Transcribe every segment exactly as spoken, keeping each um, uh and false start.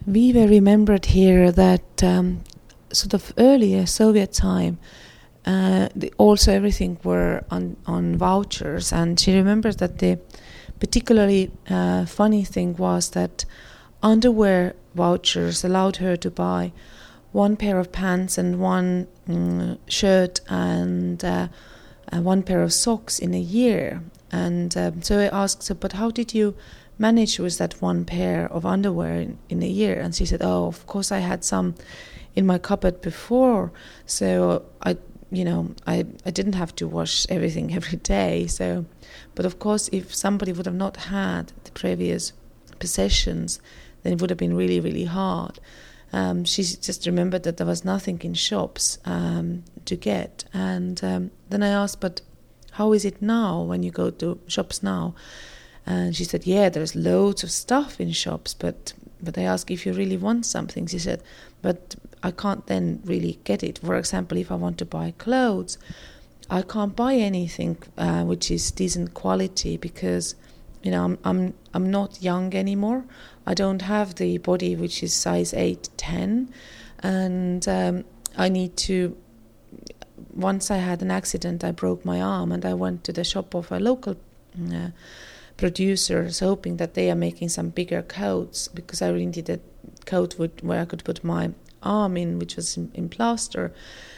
we were remembered here that um, sort of earlier Soviet time, uh, the, also everything were on, on vouchers, and she remembers that the particularly uh, funny thing was that underwear vouchers allowed her to buy one pair of pants and one um, shirt and uh, uh, one pair of socks in a year. And um, so I asked her, but how did you manage with that one pair of underwear in, in a year? And she said, oh, of course I had some in my cupboard before, so I, you know, I, I didn't have to wash everything every day. So, but of course, if somebody would have not had the previous possessions, then it would have been really, really hard. Um, she just remembered that there was nothing in shops um, to get. And um, then I asked, but how is it now when you go to shops now? And she said, yeah, there's loads of stuff in shops, but but I asked, if you really want something, she said, but I can't then really get it. For example, if I want to buy clothes, I can't buy anything uh, which is decent quality because, you know, I'm I'm I'm not young anymore. I don't have the body which is size eight, ten, and um, I need to. Once I had an accident, I broke my arm, and I went to the shop of a local uh, producers, hoping that they are making some bigger coats, because I really needed a coat with, where I could put my arm in, which was in, in plaster.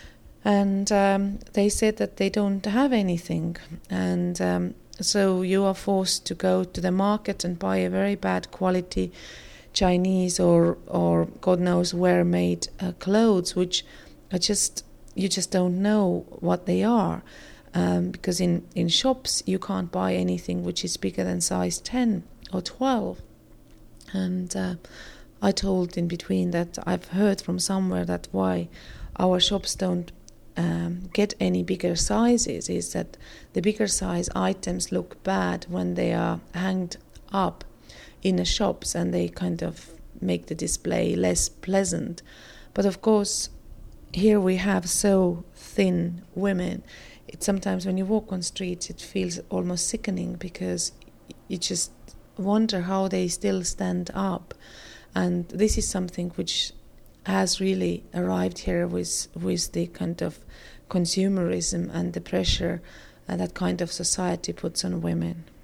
And um, they said that they don't have anything, and um, so you are forced to go to the market and buy a very bad quality Chinese or or God knows where made uh, clothes, which are just you just don't know what they are, um, because in, in shops you can't buy anything which is bigger than size ten or twelve. And uh, I told in between that I've heard from somewhere that why our shops don't um, get any bigger sizes is that the bigger size items look bad when they are hanged up in the shops, and they kind of make the display less pleasant. But of course, here we have so thin women. It sometimes when you walk on streets, it feels almost sickening, because you just wonder how they still stand up. And this is something which has really arrived here with with the kind of consumerism and the pressure uh, that kind of society puts on women.